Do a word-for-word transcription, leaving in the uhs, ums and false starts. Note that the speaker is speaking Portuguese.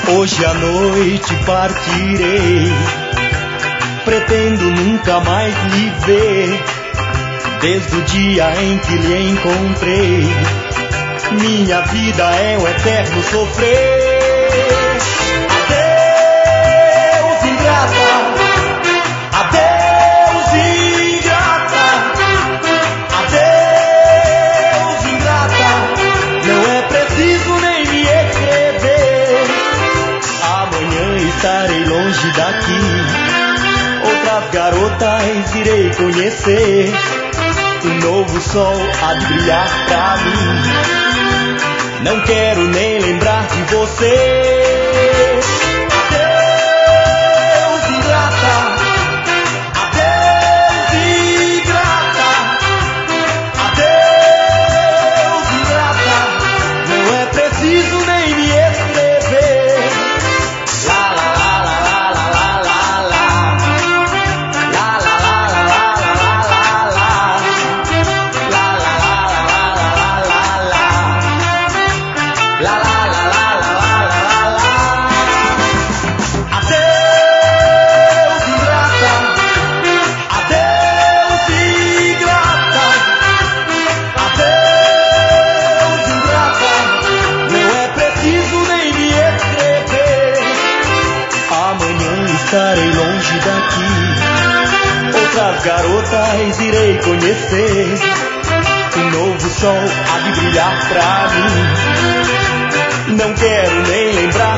Hoje à noite partirei, pretendo nunca mais lhe ver. Desde o dia em que lhe encontrei, minha vida é um eterno sofrer. Adeus, ingrata, adeus, ingrata, adeus, ingrata. Não é preciso nem me escrever. Amanhã estarei longe daqui, outras garotas irei conhecer. Um novo sol há de brilhar pra mim. Não quero nem lembrar de você. Adeus, ingrata, adeus, ingrata, adeus, ingrata. Não é preciso nem me escrever. La la la la la la la la. La la la la la la la la. La la la la la la la la. La la la la la la la la. Adeus, ingrata, adeus, ingrata, adeus, ingrata. Não é preciso nem me escrever. Amanhã estarei longe daqui, outras garotas irei conhecer. Um novo sol há de brilhar pra mim. Não quero nem lembrar